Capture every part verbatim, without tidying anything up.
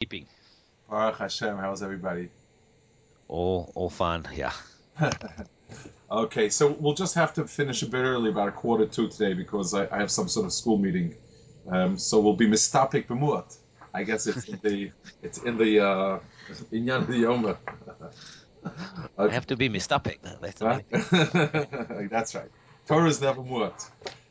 Keeping Baruch Hashem, how's everybody? all all fine. Yeah. Okay, so we'll just have to finish a bit early, about a quarter to today, because I, I have some sort of school meeting. Um, so we'll be mistapik b'muat. I guess it's in the it's in the uh, inyan Yoma. I Okay, have to be mistopic. That's the huh? main thing. That's right. Torah is never muat.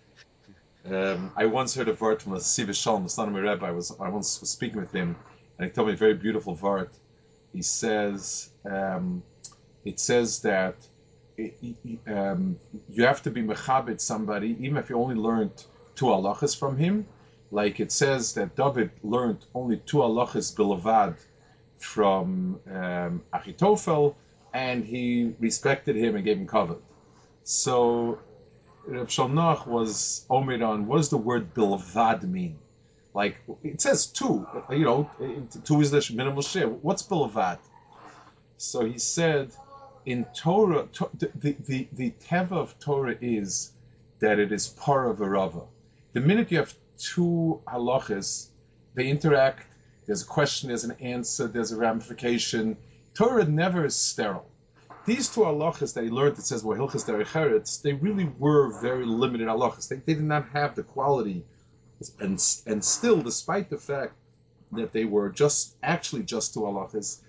Um, I once heard a word from a Siva Shalom, the son of my rabbi. I was I once was speaking with him, and he told me a very beautiful word. He says um, it says that it, it, um, you have to be mechabit somebody, even if you only learned two halachas from him. Like it says that David learned only two halachas bilavad from um, Achitophel, and he respected him and gave him covet. So Reb Shalnach was omed on what does the word bilvad mean? Like it says two, you know, two is the minimal share. What's bilvad? So he said, in Torah, to, the, the, the teva of Torah is that it is para v'rava. The minute you have two halachas, they interact, there's a question, there's an answer, there's a ramification. Torah never is sterile. These two halachas that he learned, it says, well, hilchas derech eretz, they really were very limited halachas. They, they did not have the quality, and, and still, despite the fact that they were just, actually just two halachas,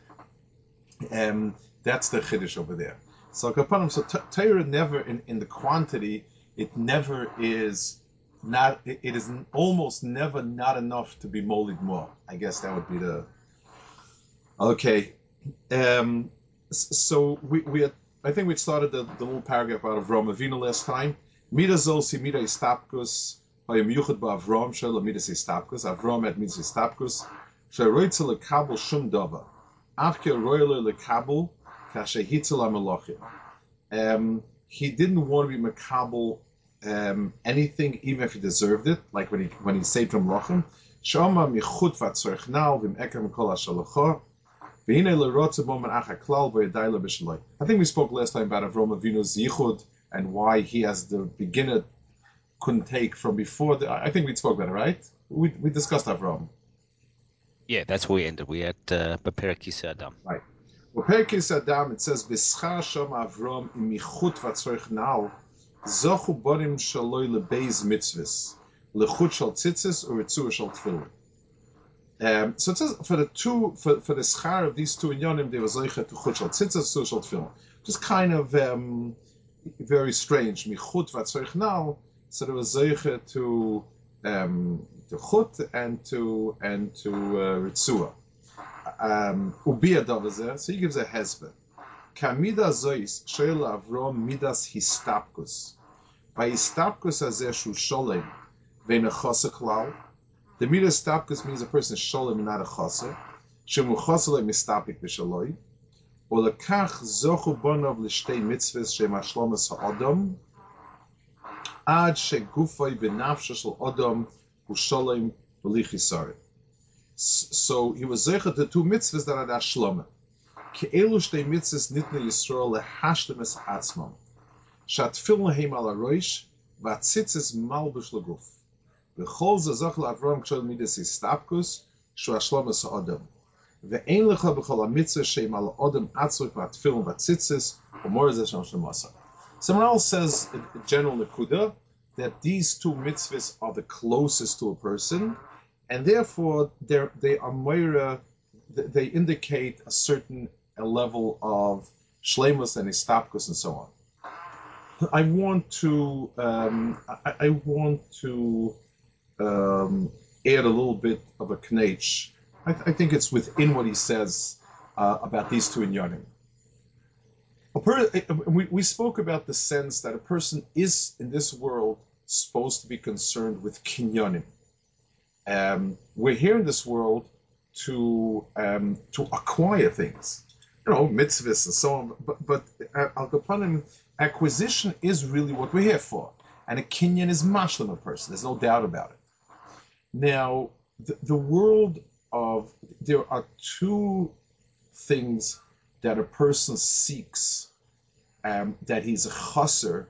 um, that's the chiddush over there. So kapanim. So Torah never in, in the quantity, it never is not. It, it is almost never not enough to be molid more. I guess that would be the okay. Um, so we we had, I think we started the, the little paragraph out of Rome Avinu last time. Mida zol si mida istapkus hayim yuchad ba Avram shel mida istapkus. Avram had mida istapkus. Sheroitzel lekabel shum dava. Afke royal lekabel kashehitzel amalachim. Um, he didn't want to be makabel um, anything, even if he deserved it, like when he when he saved from lochem. Shama michut vatzorich now vim eker mikol hashalacha. I think we spoke last time about Avram Avinu's yichud and why he, as the beginner, couldn't take from before. The, I think we spoke about it, right? We we discussed Avram. Yeah, that's where we ended. We had uh, Beperakis Adam. Right. Well, Perkis Adam, it says, "B'schar sham Avram imichut vatzorich now zochu borim shaloi lebeis mitzvahs lechut shal tzitzis or ritzur shal tefillin." Um, so it says for the two for, for the schar of these two inyanim, they was zeicha to chut shal tzitzis, sur shal tefillin. Just kind of um, very strange. Michut vatzorich now, so there was zeicha to um, to chut and to and to uh, ritzua. Ubia davazer. So he gives a hesper. Kamida zois sheila avrom midas histapkus. By histapkus azer shu sholem vein a chasa klal. The midas histapkus means a person is sholem and not a chasa. Shemu chasa le mistapik b'shaloi. Or lekach zochu bonov l'shtei mitzvahs shem hashlomas ha'odom ad shegufay v'nafsho shel odom hu sholem v'lichisare. So he was zeicha to two mitzvahs that are the shloma. Ke'elu shtei mitzvahs nitnu Yisrael lehashlemes atzmam. Shatfilin heim ala roish v'atzitzis malbush leguf. V'chol zazach la'avram k'shol midas histapkus shu hashlomas ha'odom. Ve'ein lecha b'chol ha'mitzvah sheim ala odom atzruk v'atfilin v'atzitzis u'mor zeh shem shemasa. Someone else says, in general nekuda, that these two mitzvahs are the closest to a person, and therefore they are moira, they indicate a certain a level of shlemus and istapkus and so on. I want to um, I, I want to um, add a little bit of a knetch. I, th- I think it's within what he says uh, about these two inyanim. A per- we, we spoke about the sense that a person is in this world supposed to be concerned with kinyanim. Um, we're here in this world to um, to acquire things, you know, mitzvahs and so on. But but uh, al kapanim, acquisition is really what we're here for, and a kinyan is mashlim a person. There's no doubt about it. Now, the, the world of there are two things that a person seeks, um, that he's a chaser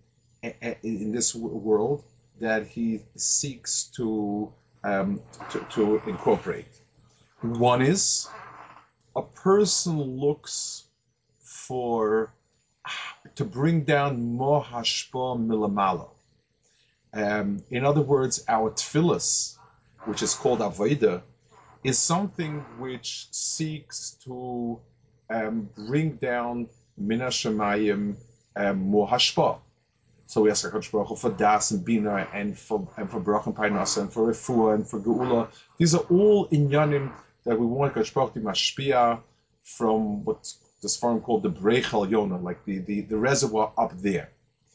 in this world, that he seeks to um, to, to incorporate. One is a person looks for to bring down more hashpa milamala. Um, in other words, our tefillas, which is called avodah, is something which seeks to um, bring down mina shemayim um, more hashpa. So we ask HaKadosh Baruch Hu for das and bina and for and for brach and parnasa and for refuah and for geula. These are all inyanim that we want HaKadosh Baruch Hu to mashpia from what's this farm called the Brechel Yonah, like the, the, the reservoir up there.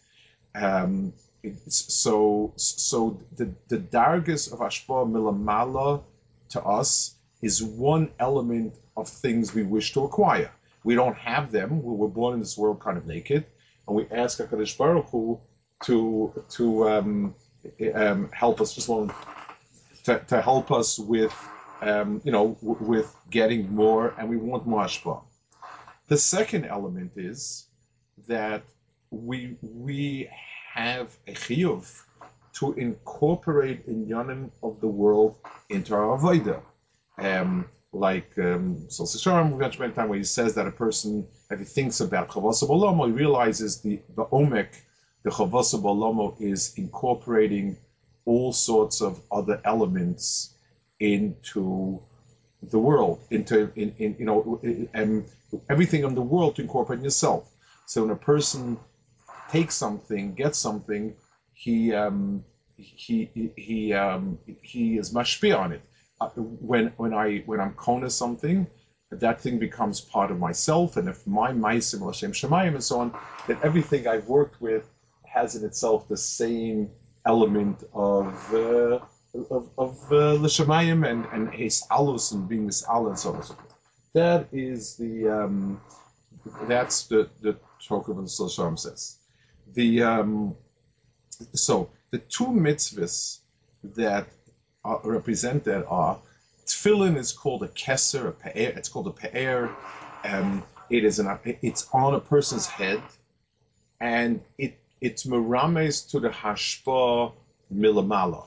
Um, it's, so so the the dargis of Ashpa Milamala to us is one element of things we wish to acquire. We don't have them. We were born in this world kind of naked, and we ask HaKadosh Baruch Hu to to um, um, help us. Just one to, to help us with um, you know w- with getting more, and we want more Ashpa. The second element is that we we have a chiyuv to incorporate inyanim of the world into our avodah. Um, like um, so Sisharim, we mentioned many times where he says that a person, if he thinks about chavos b'olomo, he realizes the the omek, the chavos b'olomo is incorporating all sorts of other elements into the world, into in, in you know and everything in the world to incorporate in yourself. So when a person takes something, gets something, he um, he he he, um, he is mashpia on it. Uh, when when I when I'm kona something, that thing becomes part of myself, and if my ma'asim l'shem shemayim and so on, then everything I've worked with has in itself the same element of uh, of of uh, l'shemayim and and his alus and being this alus and so on and so forth. That is the um, that's the the talk of the Shalom says. The um, so the two mitzvahs that are represented are tefillin is called a keser, a pe'er. It's called a pe'er. Um, it is an it's on a person's head, and it it's merames to the hashpa milamala,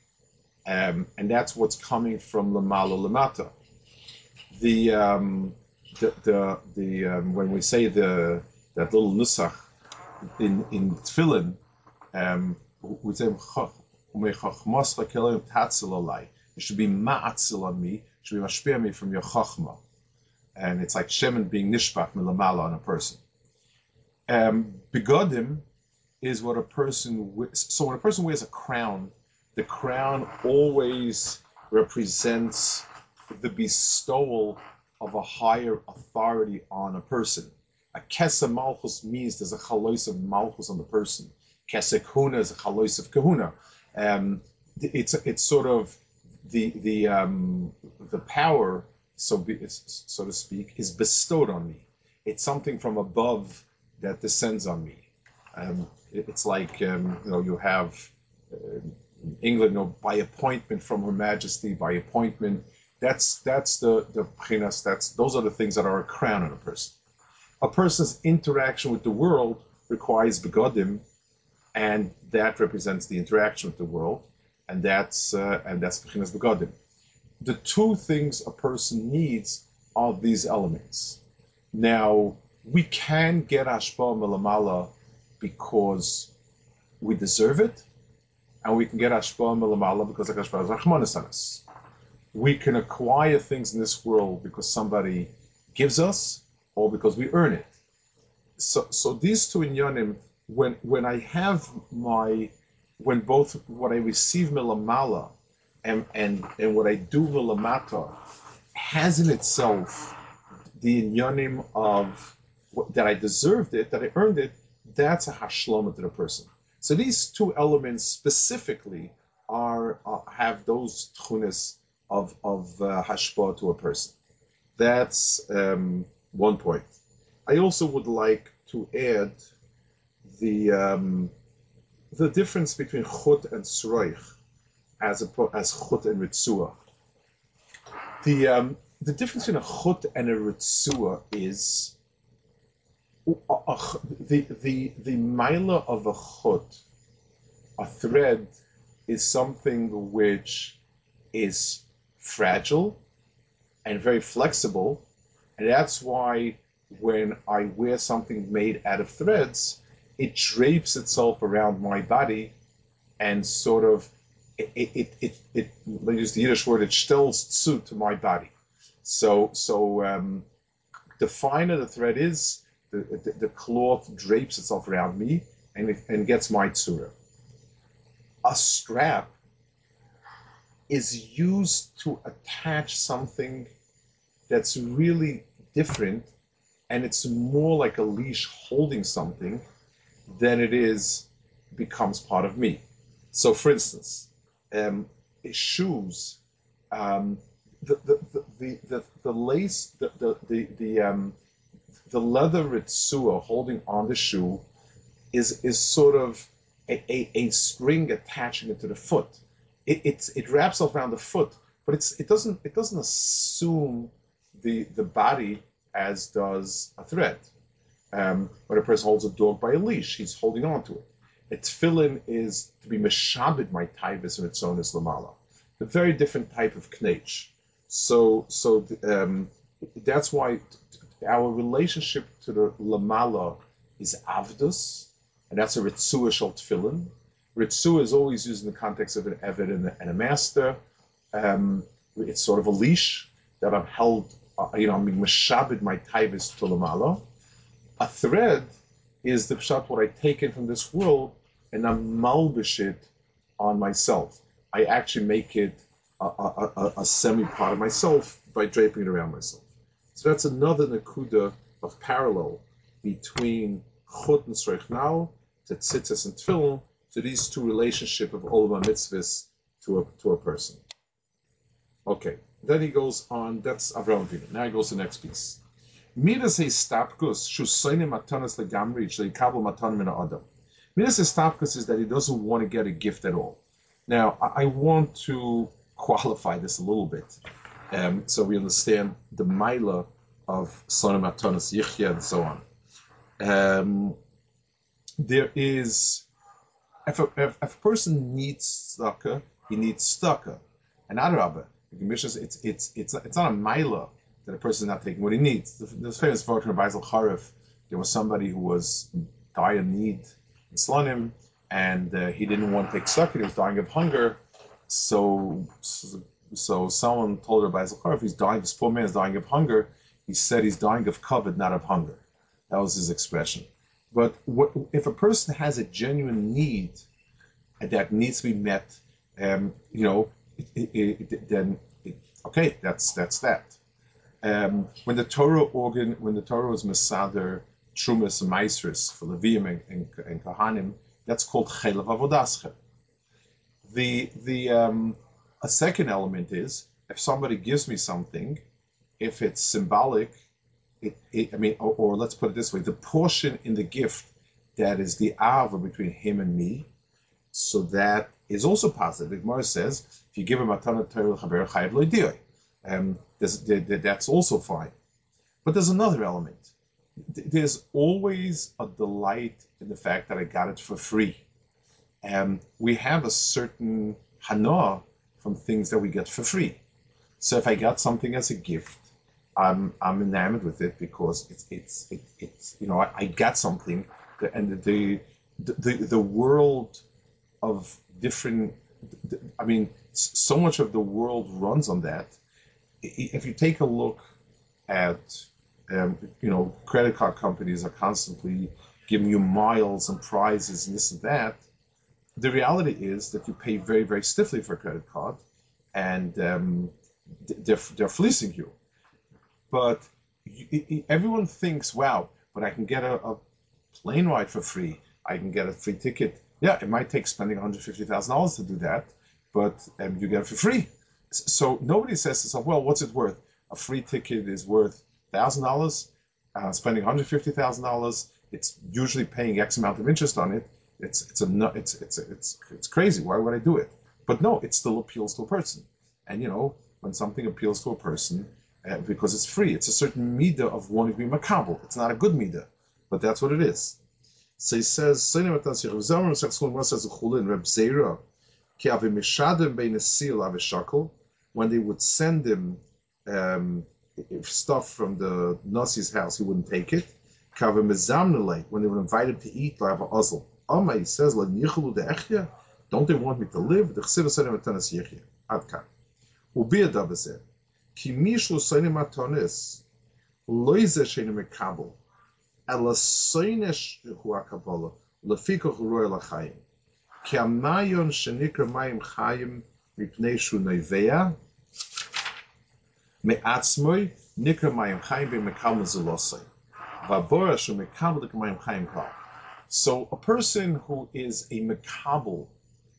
um, and that's what's coming from lamala lamata. The um, the the, the um, when we say the that little nusach in in tefillin, um, we say it should be ma'atzil on me, should be mashpia me from your chachma, and it's like shemen being nishpat milamala on a person. Um, begodim is what a person wears. So when a person wears a crown, the crown always represents the bestowal of a higher authority on a person. A kesa malchus means there's a chalois of malchus on the person. Kesa kahuna is a chalois of kahuna. Um, it's it's sort of the the um, the power, so be, so to speak, is bestowed on me. It's something from above that descends on me. Um, it, it's like um, you know you have uh, England, you know, by appointment from Her Majesty, by appointment. That's that's the the pchinas. That's those are the things that are a crown on a person. A person's interaction with the world requires begodim, and that represents the interaction with the world, and that's uh, and that's pchinas begodim. The two things a person needs are these elements. Now we can get hashpa melamala because we deserve it, and we can get hashpa melamala because HaKadosh Baruch Hu is rachmanis on us. We can acquire things in this world because somebody gives us, or because we earn it. So, so these two inyanim, when when I have my, when both what I receive milamala and and and what I do milamata has in itself the inyanim of what, that I deserved it, that I earned it, that's a hashlama to the person. So these two elements specifically are uh, have those tchunas of of uh, hashpa to a person. That's um, one point. I also would like to add the um, the difference between chut and sroich as a, as chut and ritzua. The um, the difference between a chut and a ritzua is uh, uh, the the the mila of a chut, a thread, is something which is fragile, and very flexible. And that's why when I wear something made out of threads, it drapes itself around my body and sort of, it, it, it, it, it let's use the Yiddish word, it stells zu to my body. So, so um, the finer the thread is, the, the, the cloth drapes itself around me and, it, and gets my tzura. A strap is used to attach something that's really different, and it's more like a leash holding something than it is becomes part of me. So, for instance, um, shoes, um, the, the, the, the, the, the lace, the the the the, um, the leather ritzua holding on the shoe is is sort of a, a, a string attaching it to the foot. It it's, it wraps up around the foot, but it's it doesn't it doesn't assume the the body as does a thread. Um, when a person holds a dog by a leash, he's holding on to it. A tefillin is to be meshabed my taivas and its own is lamala. A very different type of knech. So so um, that's why our relationship to the lamala is avdus, and that's a ritzua shel tefillin. Ritzua is always used in the context of an eved and a, and a master. Um, it's sort of a leash that I'm held, uh, you know, I'm being meshabed my taivas to lamala. A thread is the pshat what I take in from this world and I malbish it on myself. I actually make it a, a, a, a semi part of myself by draping it around myself. So that's another nakuda of parallel between chut and sreich now, to tzitzis and tefillin, to these two relationship of olam mitzvahs to a to a person. Okay, then he goes on. That's Avraham Avinu. Now he goes to the next piece. Midas hestapkus shusoine matanas legamri sheikabel matan min adam. Midas hestapkus is that he doesn't want to get a gift at all. Now I, I want to qualify this a little bit, um, so we understand the maila of soine matanas yichya and so on. Um, there is, if a, if, if a person needs tzedakah, he needs tzedakah, and adrabah. It's it's it's it's not a maila that a person is not taking what he needs. The famous photo of Basil Charif, there was somebody who was dire need in Slonim, and uh, he didn't want to take tzedakah. He was dying of hunger, so so, so someone told her Basil Charif, he's dying. This poor man is dying of hunger. He said he's dying of kavod, not of hunger. That was his expression. But what, if a person has a genuine need that needs to be met, um, you know, it, it, it, then it, okay, that's that's that. Um, when the Torah organ, when the Torah was Mesader, Trumas and Maestris for Levium and, and, and Kohanim, that's called Chelav Avodaschem. The the um, a second element is if somebody gives me something, if it's symbolic, it, it I mean, or, or let's put it this way: the portion in the gift that is the ava between him and me, so that is also positive. The Gemara says, if you give a matana Torah chaber chayav lo yidiyah. Um, that's also fine. But there's another element. There's always a delight in the fact that I got it for free. Um, we have a certain hana from things that we get for free. So if I got something as a gift, I'm I'm enamored with it because it's it's it, it's you know I, I got something, and the the the, the world of different. I mean, so much of the world runs on that. If you take a look at, um, you know, credit card companies are constantly giving you miles and prizes and this and that. The reality is that you pay very, very stiffly for a credit card, and um, they're they're fleecing you. But you, everyone thinks, wow, but I can get a, a plane ride for free. I can get a free ticket. Yeah, it might take spending one hundred fifty thousand dollars to do that, but um, you get it for free. So nobody says to themselves, well, what's it worth? A free ticket is worth one thousand dollars. Uh, spending one hundred fifty thousand dollars, it's usually paying X amount of interest on it. It's it's a it's it's it's it's crazy. Why would I do it? But no, it still appeals to a person. And you know, when something appeals to a person, uh, because it's free, it's a certain midah of wanting to be makabel. It's not a good midah, but that's what it is. So he says, when they would send him um, stuff from the Nasi's house, he wouldn't take it. Kava mezamnele, when they would invite him to eat, like a ozel. Amma, he says, "La nichelu de echya." Don't they want me to live? The chsiva said him atanas yechya. Adkan. Ubiyad abazeh. Ki mishu soine matonis loize sheine mekabel. Ela soine hu akabala. Lefiko huroy lachayim. Ki amayon shenikra mayim chayim mipnei shu neivea. Me'atzmoi nikra mayim chayim b'mekal mezulosai. V'abora shu mekabel de mayim chayim kal. So a person who is a makabel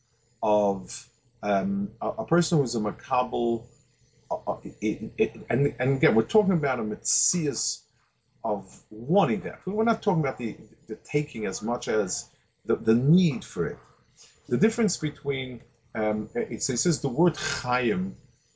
of um, a, a person who's a makabel, uh, it, it, and, and again, we're talking about a metzias of wanting that. We're not talking about the, the taking as much as the, the need for it. The difference between, um, it, says, it says the word chayim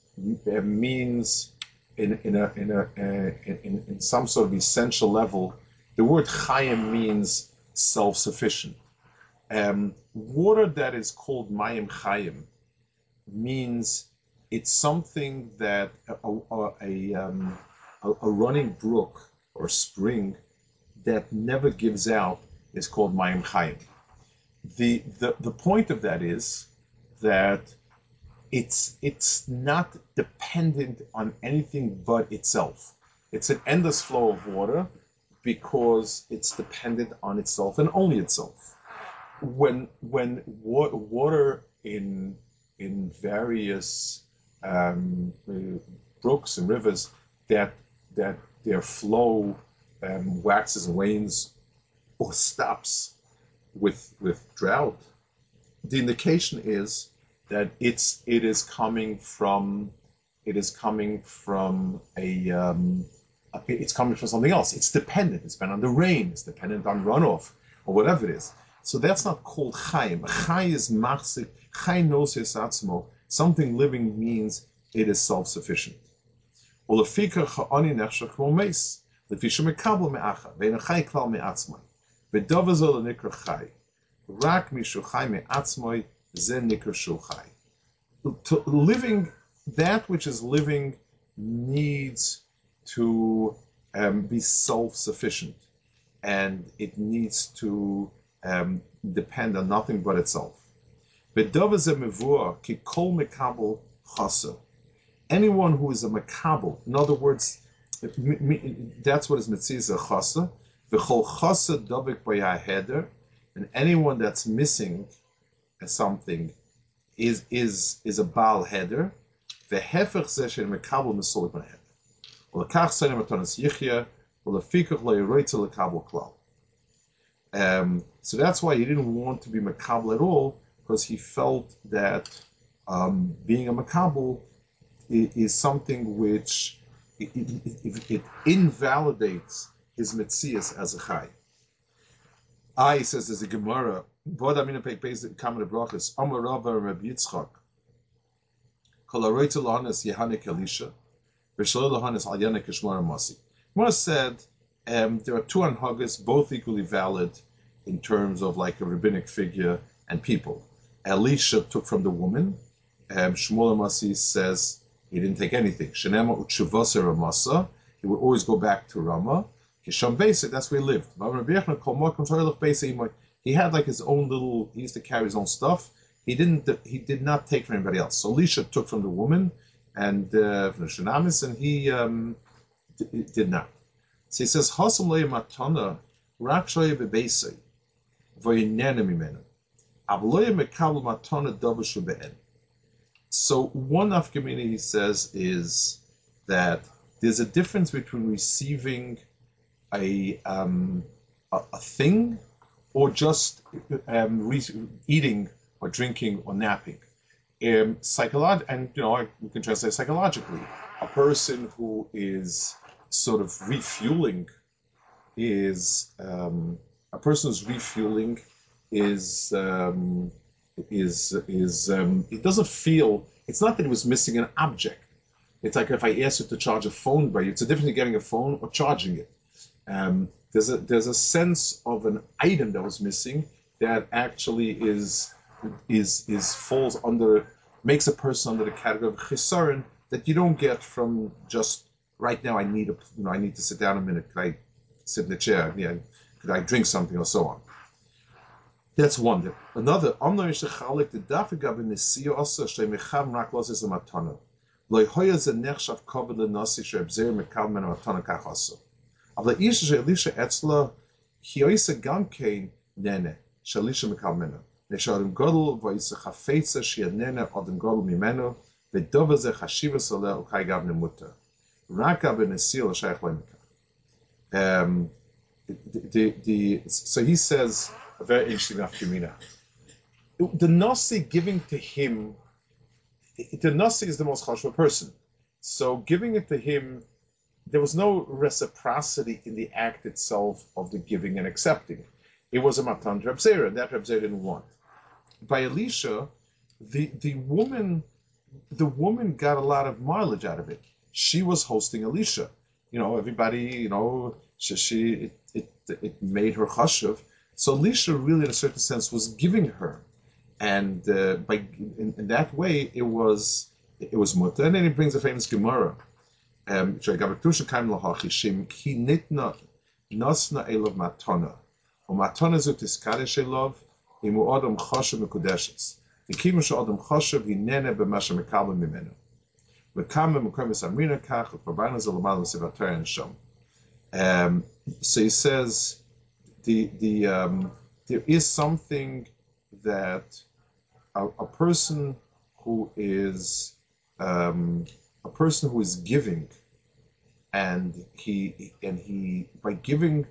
means in, in, a, in, a, uh, in, in some sort of essential level, the word chayim means self-sufficient. Um, water that is called mayim chayim means it's something that a, a, a, um, a, a running brook or spring that never gives out is called mayim chayim. The, the, the point of that is that it's, it's not dependent on anything but itself. It's an endless flow of water because it's dependent on itself and only itself. When when wa- water in in various um, uh, brooks and rivers that that their flow um, waxes and wanes or stops with with drought, the indication is that it's it is coming from it is coming from a um, it's coming from something else. It's dependent. It's dependent on the rain. It's dependent on runoff or whatever it is. So that's not called chayim. Chay is machzik. Chay knows his atzmo. Something living means it is self-sufficient. Ulefika cha'ani nechshach k'mo meis. Lefisha mekabel me'acha. Ve'ena chay klal me'atzmai. Ve'dava zo lenikra chay. Rak mishu chay me'atzmai ze nikra shu chay. Living, that which is living needs to um, be self-sufficient, and it needs to um, depend on nothing but itself. Anyone who is a makabel, in other words, that's what is mitzvah chasa. V'chol chasa dobik b'yaheder, and anyone that's missing something is is is a baal heder. V'hefech zeh she'en makabel misolik b'yaheder. Um, so that's why he didn't want to be makabel at all, because he felt that um, being a makabel is, is something which it, it, it, it invalidates his metzias as a chai. I says there's a Gemara. Vod amina peipes kamen brachas. Amar Rava Reb Yitzchak. Kol haroitze lahanas yehanik elisha. Gemara said um, there are two anhagas, both equally valid in terms of like a rabbinic figure and people. Elisha took from the woman. Um, Shmuel Masi says he didn't take anything. Shenema uchuvasa Ramasa. He would always go back to Rama. Kisham Basic, that's where he lived. He had like his own little. He used to carry his own stuff. He didn't. He did not take from anybody else. So Elisha took from the woman and uh, from the Shunamis, and he um, d- did not. So he says, "Hasam loy matana rak shoy bebeisay v'yinenu mimenu avloy mekabel matana dabashu be'en." So one afkamina he says is that there's a difference between receiving a um, a, a thing or just um, re- eating or drinking or napping. Um, psycholog- and you know, we can translate psychologically. A person who is sort of refueling is um, a person who's refueling is um, is is um, it doesn't feel. It's not that he was missing an object. It's like if I ask you to charge a phone by you, it's a difference in getting a phone or charging it. Um, there's a there's a sense of an item that was missing that actually is is is falls under makes a person under the category of chisaron that you don't get from just right now. I need a, you know, I need to sit down a minute. Could I sit in the chair? Yeah, could I drink something or so on? That's one. Another, Amna Yishachalik the Dafigab in the sea also Shemecham Raklos is a matana. Loy Hoya ze Nechshav Kovid le Nasi Shebzer Mekal Men Matana Kachaso. Avla Isha Elisha Etzla Hioisa Gamkein Nene Shalisha Mekal Mena. Nesharim Godel Voisa Chafetza Shia Nene Odem Godel Mimeno Vedova ze Chashiva Sole Ukai Gab Nemuta. Rakab in the sea Shaykh Lemika. Um, the the so he says. A very interesting afkamina. The Nasi giving to him, the Nasi is the most chashva person. So giving it to him, there was no reciprocity in the act itself of the giving and accepting. It was a matan to Reb Zera, and that Reb Zera didn't want. By Elisha, the the woman, the woman got a lot of mileage out of it. She was hosting Elisha. You know, everybody, you know, she, she it, it it made her chashuv. So Elisha really, in a certain sense, was giving her, and uh, by in, in that way, it was it was mutter. And then he brings a famous Gemara. Um, he nitna nasna elav matana, or matana zutis kadesh elav imu adam chashav mekudeshes. The kimush adam chashav hinene b'masha mekabel mimenu. Mekame mekomis amrina kach u'parbanas alamadim sevater and sham. Um, so he says. The the um, there is something that a, a person who is um, a person who is giving, and he and he by giving,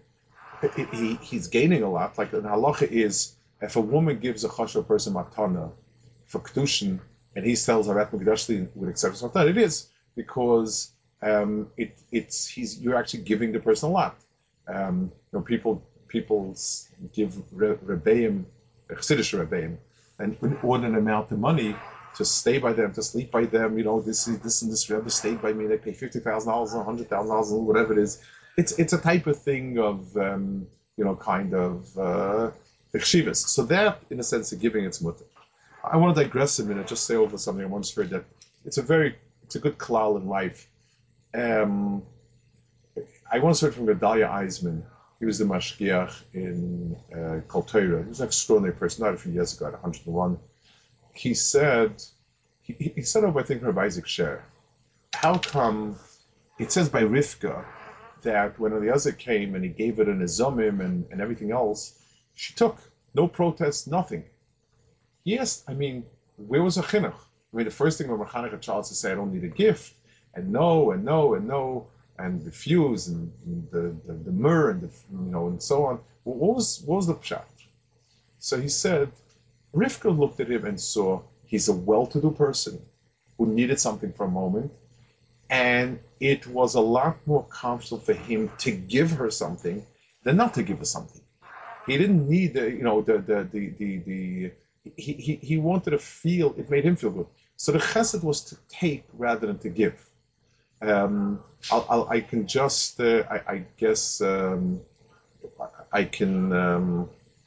he he's gaining a lot. Like the halacha is, if a woman gives a chashuv person matana for kedushin, and he sells harat mekudashli with acceptance matana, it is because um, it it's he's you're actually giving the person a lot. Um, you know, people. People give rebbeim, chassidish rebbeim, an inordinate amount of money to stay by them, to sleep by them. You know, this this and this rebbe stayed by me. They pay fifty thousand dollars, a hundred thousand dollars, whatever it is. It's it's a type of thing of um, you know, kind of uh, so that, in a sense, of giving its mutter. I want to digress a minute, just say over something I once heard that it's a very it's a good klal in life. Um, I once heard from Gedalia Eisman. He was the mashgiach in uh, Kol Torah. He was an extraordinary person, not a few years ago, at one hundred and one. He said, he, he said over, I think, Rabbi Isaac Sher, how come, it says by Rivka, that when Eliezer came and he gave it an izomim and, and everything else, she took, no protest, nothing. Yes, I mean, where was a chinuch? I mean, the first thing when mechanech a child to say, I don't need a gift, and no, and no, and no, and refuse, and, and the, the the myrrh, and the, you know, and so on. Well, what was what was the pshat? So he said, Rivka looked at him and saw he's a well-to-do person who needed something for a moment, and it was a lot more comfortable for him to give her something than not to give her something. He didn't need the, you know, the the the the, the he, he he wanted to feel, it made him feel good. So the chesed was to take rather than to give. Um, I'll, I'll, I can just, uh, I, I guess, um, I can um,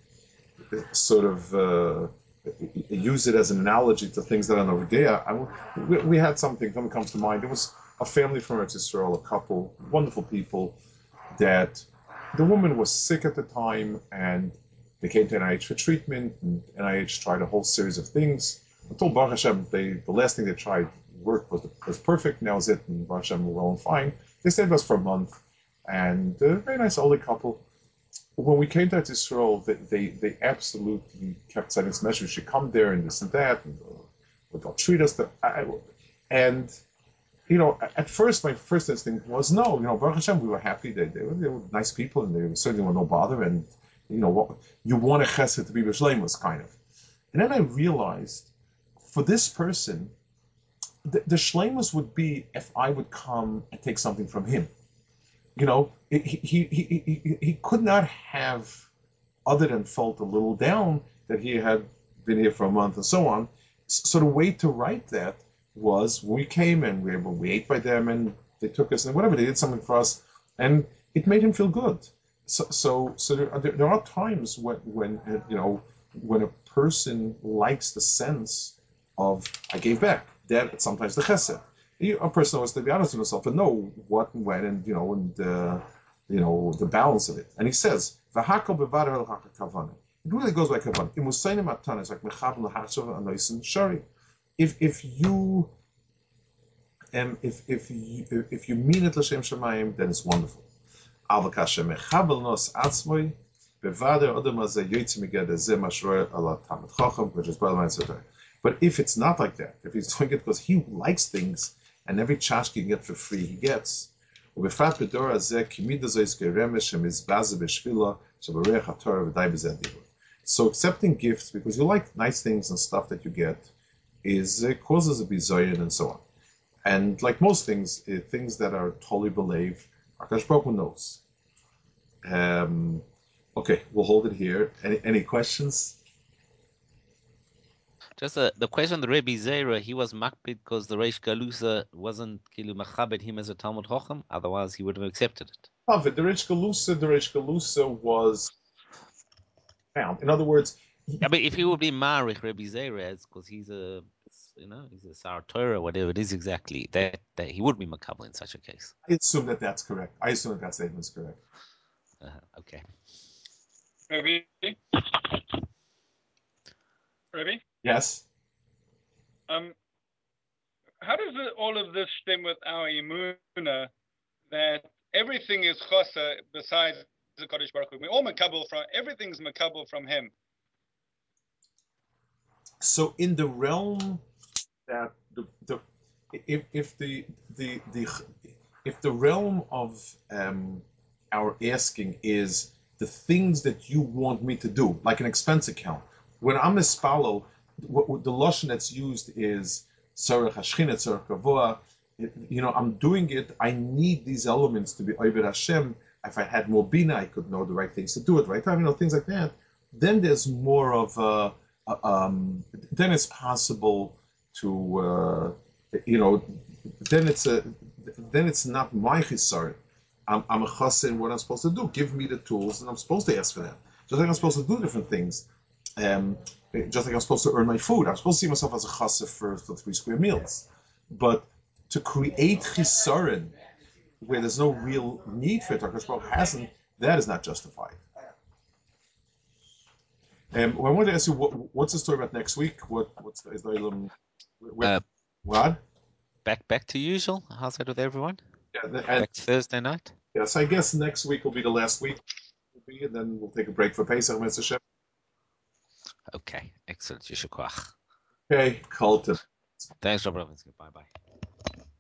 sort of uh, use it as an analogy to things that are over there. I, we, we had something, something comes to mind. There was a family from Eretz Yisrael, a couple, wonderful people, that the woman was sick at the time, and they came to N I H for treatment, and N I H tried a whole series of things. Until Baruch Hashem, they, the last thing they tried worked, was, was perfect, now is it, and Baruch Hashem, well and fine. They stayed with us for a month, and a very nice older couple. When we came to Eretz Yisrael, they, they, they absolutely kept sending us messages, we should come there, and this and that, and uh, they'll treat us. The, I, and, you know, at first, my first instinct was, no, you know, Baruch Hashem, we were happy, they, they, were, they were nice people, and they certainly were no bother, and, you know, what you want a chesed to be b'shleimus, kind of. And then I realized, for this person, the, the shleimus would be if I would come and take something from him. You know, he, he, he, he, he could not have, other than felt a little down that he had been here for a month and so on. So the way to write that was, we came and we, we ate by them, and they took us, and whatever, they did something for us, and it made him feel good. So, so, so there, are, there are times when, when, you know, when a person likes the sense of, I gave back. That sometimes the chesed. You, a person wants to be honest with himself and know what and when and you know and uh, you know the balance of it. And he says, "V'hakol bevader el hakavana." It really goes by kavanah. Imusayim matan is like mechabel lahashav anoisin shari. If if you um, if if you if you mean it l'shem shemayim, then it's wonderful. Avakasha mechabel nos atzmoi bevader odem azeh yoytzi migeder zeh mashroy ala tamid chacham, which is by the way. But if it's not like that, if he's doing it because he likes things and every chashki he can get for free, he gets. So accepting gifts because you like nice things and stuff that you get is uh, causes a bizayon and so on. And like most things, uh, things that are totally believed, Akash Baruch Hu knows. Um, okay, we'll hold it here. Any, any questions? Just uh, the question, the Rebbe Zera, he was makbid because the Reish Galusa wasn't kilu machabed him as a Talmud Chochem. Otherwise, he would have accepted it. Oh, the Reish Galusa, the Reish Galusa was found. In other words, Yeah, but if he would be Marich Rebbe Zera, because he's a, you know, he's a Sar Torah, whatever it is exactly, that, that he would be makabel in such a case. I assume that that's correct. I assume that that statement is correct. Uh, okay. Rebbe? Rebbe? Yes. Um, how does it, all of this stem with our imuna that everything is chosa besides the Kodesh Baruch Hu? We all makabel from everything's makabel from him. So in the realm that the, the if if the the the if the realm of um, our asking is the things that you want me to do, like an expense account. When I'm a spalo, what, what the lashon that's used is sarach hashchina, sarach kavoa. You know, I'm doing it. I need these elements to be Oived Hashem. If I had more bina, I could know the right things to do at the right time. You know, things like that. Then there's more of a, a um, then it's possible to uh, you know, then it's a then it's not my chisar. I'm, I'm a chassid. What I'm supposed to do? Give me the tools, and I'm supposed to ask for that. Just like I'm supposed to do different things. Um, just like I'm supposed to earn my food. I'm supposed to see myself as a chassid for, for three square meals. But to create chisarin where there's no real need for it, Hakadosh Baruch hasn't. That is not justified. Um, well, I wanted to ask you, what, what's the story about next week? What what's the, is the um, Uh, what? back back to usual. How's that with everyone? Yeah, and, Back to Thursday night? yes, I guess next week will be the last week, and then we'll take a break for Pesach, Mister Shep. Okay, excellent. Yishukwach. Okay, cult. Thanks, Rob Robinson. Bye bye.